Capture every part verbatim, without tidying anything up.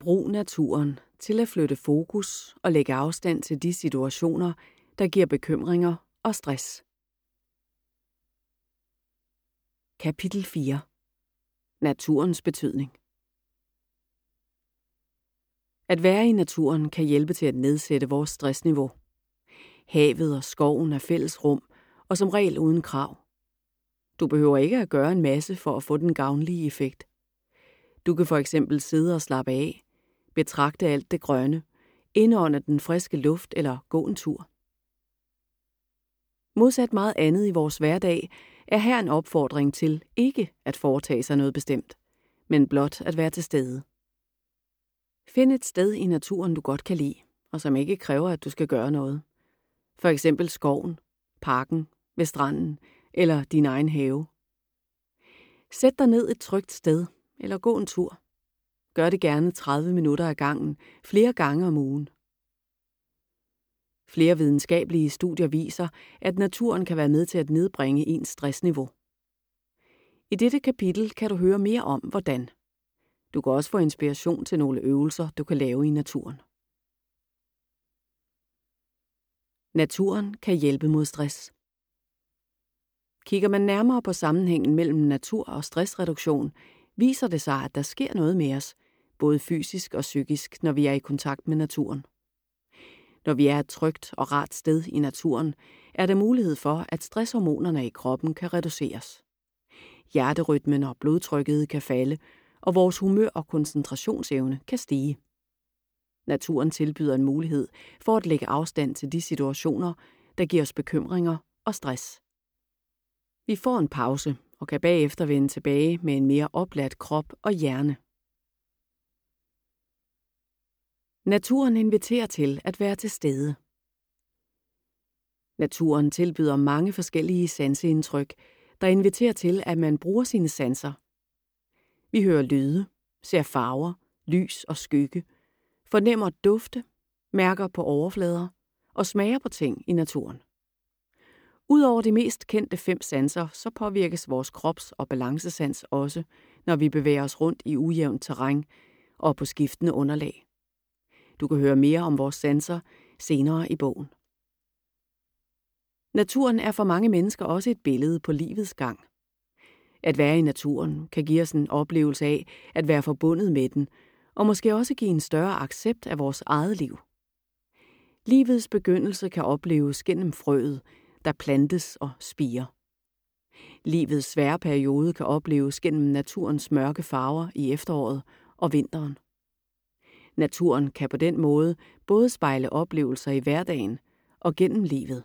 Brug naturen til at flytte fokus og lægge afstand til de situationer, der giver bekymringer og stress. Kapitel fire. Naturens betydning. At være i naturen kan hjælpe til at nedsætte vores stressniveau. Havet og skoven er fælles rum, og som regel uden krav. Du behøver ikke at gøre en masse for at få den gavnlige effekt. Du kan for eksempel sidde og slappe af, betragte alt det grønne, indånde den friske luft eller gå en tur. Modsat meget andet i vores hverdag, er her en opfordring til ikke at foretage sig noget bestemt, men blot at være til stede. Find et sted i naturen, du godt kan lide, og som ikke kræver, at du skal gøre noget. For eksempel skoven, parken, ved stranden eller din egen have. Sæt dig ned et trygt sted, eller gå en tur. Gør det gerne tredive minutter ad gangen, flere gange om ugen. Flere videnskabelige studier viser, at naturen kan være med til at nedbringe ens stressniveau. I dette kapitel kan du høre mere om, hvordan. Du kan også få inspiration til nogle øvelser, du kan lave i naturen. Naturen kan hjælpe mod stress. Kigger man nærmere på sammenhængen mellem natur og stressreduktion, viser det sig, at der sker noget med os, både fysisk og psykisk, når vi er i kontakt med naturen. Når vi er et trygt og rart sted i naturen, er der mulighed for, at stresshormonerne i kroppen kan reduceres. Hjerterytmen og blodtrykket kan falde, og vores humør og koncentrationsevne kan stige. Naturen tilbyder en mulighed for at lægge afstand til de situationer, der giver os bekymringer og stress. Vi får en pause og kan bagefter vende tilbage med en mere opladt krop og hjerne. Naturen inviterer til at være til stede. Naturen tilbyder mange forskellige sanseindtryk, der inviterer til, at man bruger sine sanser. Vi hører lyde, ser farver, lys og skygge, fornemmer dufte, mærker på overflader og smager på ting i naturen. Udover de mest kendte fem sanser, så påvirkes vores krops- og balancesans også, når vi bevæger os rundt i ujævnt terræn og på skiftende underlag. Du kan høre mere om vores sanser senere i bogen. Naturen er for mange mennesker også et billede på livets gang. At være i naturen kan give os en oplevelse af at være forbundet med den, og måske også give en større accept af vores eget liv. Livets begyndelse kan opleves gennem frøet, der plantes og spirer. Livets svære periode kan opleves gennem naturens mørke farver i efteråret og vinteren. Naturen kan på den måde både spejle oplevelser i hverdagen og gennem livet.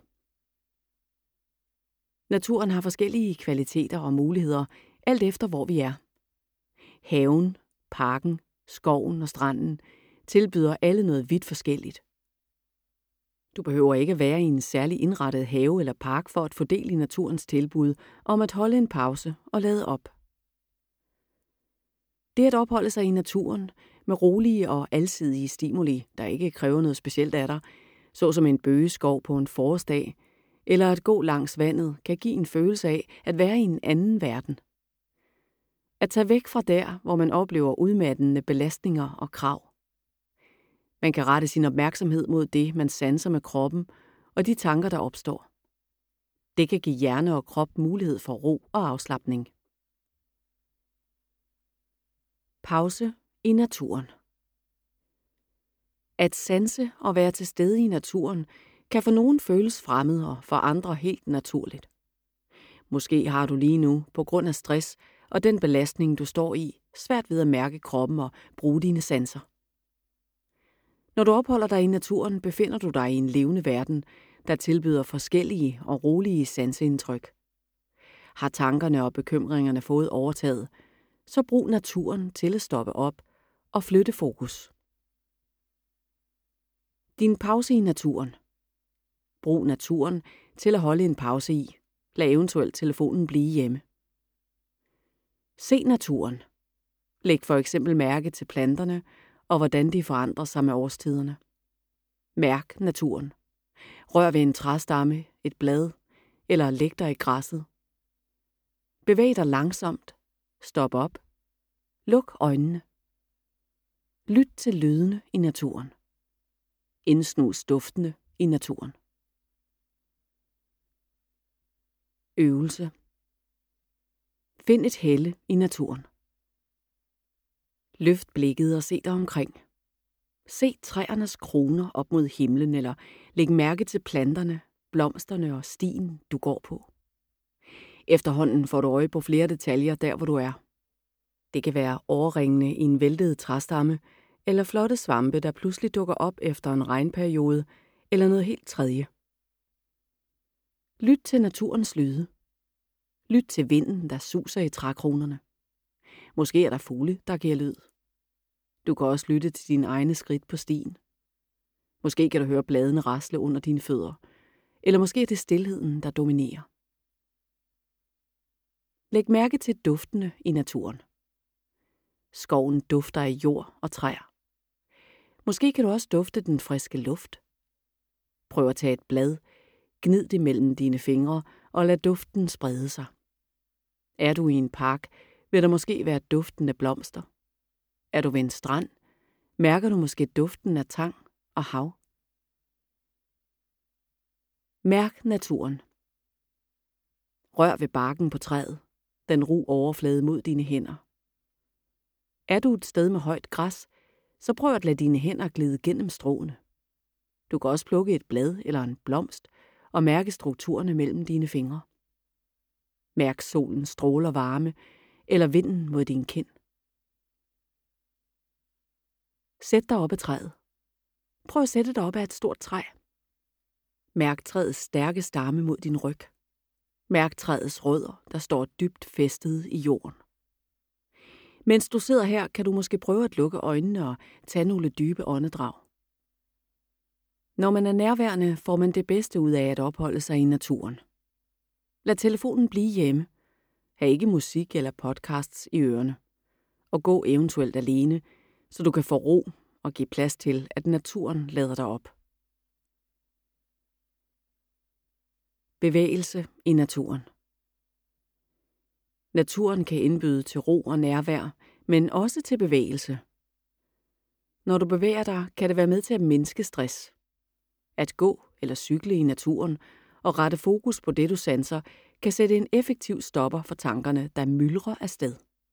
Naturen har forskellige kvaliteter og muligheder, alt efter hvor vi er. Haven, parken, skoven og stranden tilbyder alle noget vidt forskelligt. Du behøver ikke være i en særlig indrettet have eller park for at få del i naturens tilbud om at holde en pause og lade op. Det at opholde sig i naturen med rolige og alsidige stimuli, der ikke kræver noget specielt af dig, såsom en bøgeskov på en forårsdag, eller at gå langs vandet, kan give en følelse af at være i en anden verden. At tage væk fra der, hvor man oplever udmattende belastninger og krav. Man kan rette sin opmærksomhed mod det, man sanser med kroppen, og de tanker, der opstår. Det kan give hjerne og krop mulighed for ro og afslapning. Pause i naturen. At sanse og være til stede i naturen kan for nogen føles fremmed og for andre helt naturligt. Måske har du lige nu, på grund af stress og den belastning, du står i, svært ved at mærke kroppen og bruge dine sanser. Når du opholder dig i naturen, befinder du dig i en levende verden, der tilbyder forskellige og rolige sanseindtryk. Har tankerne og bekymringerne fået overtaget, så brug naturen til at stoppe op og flytte fokus. Din pause i naturen. Brug naturen til at holde en pause i. Lad eventuelt telefonen blive hjemme. Se naturen. Læg for eksempel mærke til planterne og hvordan de forandrer sig med årstiderne. Mærk naturen. Rør ved en træstamme, et blad eller læg dig i græsset. Bevæg dig langsomt. Stop op. Luk øjnene. Lyt til lydene i naturen. Indsnus duftene i naturen. Øvelse. Find et helle i naturen. Løft blikket og se dig omkring. Se træernes kroner op mod himlen, eller læg mærke til planterne, blomsterne og stien, du går på. Efterhånden får du øje på flere detaljer der, hvor du er. Det kan være årringene i en væltet træstamme, eller flotte svampe, der pludselig dukker op efter en regnperiode, eller noget helt tredje. Lyt til naturens lyde. Lyt til vinden, der suser i trækronerne. Måske er der fugle, der giver lyd. Du kan også lytte til dine egne skridt på stien. Måske kan du høre bladene rasle under dine fødder, eller måske er det stilheden, der dominerer. Læg mærke til duftene i naturen. Skoven dufter af jord og træer. Måske kan du også dufte den friske luft. Prøv at tage et blad, gnid det mellem dine fingre og lad duften sprede sig. Er du i en park, vil der måske være duften af blomster. Er du ved en strand, mærker du måske duften af tang og hav. Mærk naturen. Rør ved barken på træet, den ru overflade mod dine hænder. Er du et sted med højt græs, så prøv at lade dine hænder glide gennem stråene. Du kan også plukke et blad eller en blomst og mærke strukturerne mellem dine fingre. Mærk solens stråler varme eller vinden mod din kind. Sæt dig op ad træet. Prøv at sætte dig op ad et stort træ. Mærk træets stærke stamme mod din ryg. Mærk træets rødder, der står dybt fæstet i jorden. Mens du sidder her, kan du måske prøve at lukke øjnene og tage nogle dybe åndedrag. Når man er nærværende, får man det bedste ud af at opholde sig i naturen. Lad telefonen blive hjemme. Ha' ikke musik eller podcasts i ørerne. Og gå eventuelt alene, så du kan få ro og give plads til, at naturen lader dig op. Bevægelse i naturen. Naturen kan indbyde til ro og nærvær, men også til bevægelse. Når du bevæger dig, kan det være med til at mindske stress. At gå eller cykle i naturen og rette fokus på det, du sanser, kan sætte en effektiv stopper for tankerne, der myldrer afsted.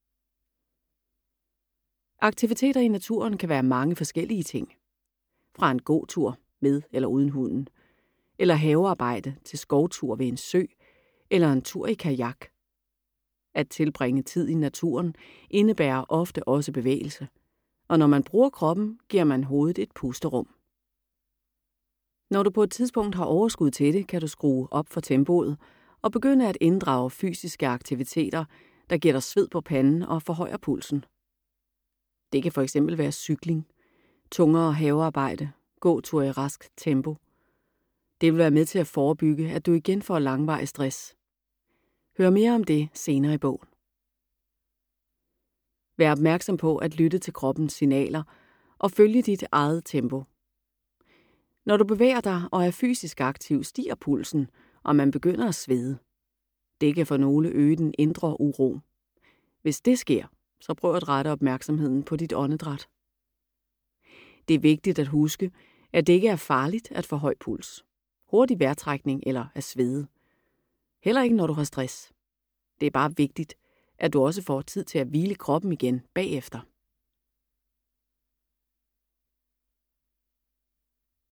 Aktiviteter i naturen kan være mange forskellige ting. Fra en gåtur med eller uden hunden, eller havearbejde til skovtur ved en sø, eller en tur i kajak. At tilbringe tid i naturen indebærer ofte også bevægelse, og når man bruger kroppen, giver man hovedet et pusterum. Når du på et tidspunkt har overskud til det, kan du skrue op for tempoet og begynde at inddrage fysiske aktiviteter, der giver dig sved på panden og forhøjer pulsen. Det kan for eksempel være cykling, tungere havearbejde, gåtur i rask tempo. Det vil være med til at forebygge, at du igen får langvarig stress. Hør mere om det senere i bogen. Vær opmærksom på at lytte til kroppens signaler og følge dit eget tempo. Når du bevæger dig og er fysisk aktiv, stiger pulsen, og man begynder at svede. Det kan for nogle øge den indre uro. Hvis det sker, så prøv at rette opmærksomheden på dit åndedræt. Det er vigtigt at huske, at det ikke er farligt at få høj puls, hurtig vejrtrækning eller at svede. Heller ikke når du har stress. Det er bare vigtigt, at du også får tid til at hvile kroppen igen bagefter.